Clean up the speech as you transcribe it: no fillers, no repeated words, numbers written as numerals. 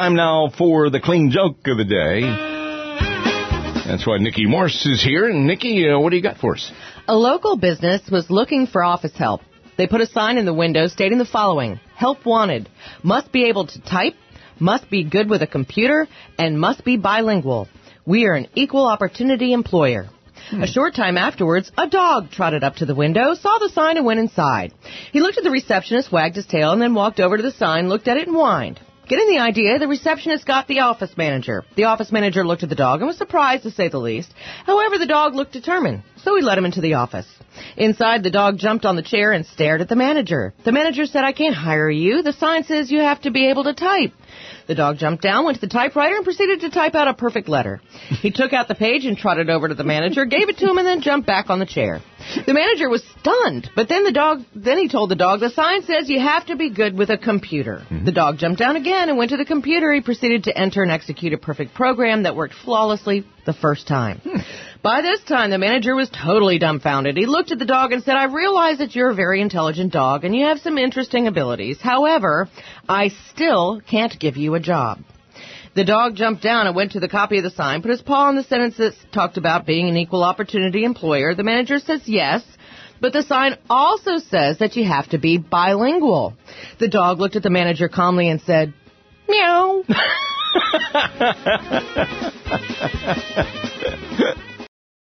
time now for the clean joke of the day. That's why Nikki Morse is here. And Nikki, what do you got for us? A local business was looking for office help. They put a sign in the window stating the following: help wanted, must be able to type, must be good with a computer, and must be bilingual. We are an equal opportunity employer. A short time afterwards, a dog trotted up to the window, saw the sign, and went inside. He looked at the receptionist, wagged his tail, and then walked over to the sign, looked at it, and whined. Getting the idea, the receptionist got the office manager. The office manager looked at the dog and was surprised, to say the least. However, the dog looked determined, so he let him into the office. Inside, the dog jumped on the chair and stared at the manager. The manager said, "I can't hire you. The sign says you have to be able to type." The dog jumped down, went to the typewriter, and proceeded to type out a perfect letter. He took out the page and trotted over to the manager, gave it to him, and then jumped back on the chair. The manager was stunned, but then he told the dog, "The sign says you have to be good with a computer." The dog jumped down again and went to the computer. He proceeded to enter and execute a perfect program that worked flawlessly the first time. By this time, the manager was totally dumbfounded. He looked at the dog and said, "I realize that you're a very intelligent dog and you have some interesting abilities. However, I still can't give you a job." The dog jumped down and went to the copy of the sign, put his paw on the sentence that talked about being an equal opportunity employer. The manager says yes, but the sign also says that you have to be bilingual. The dog looked at the manager calmly and said, "Meow."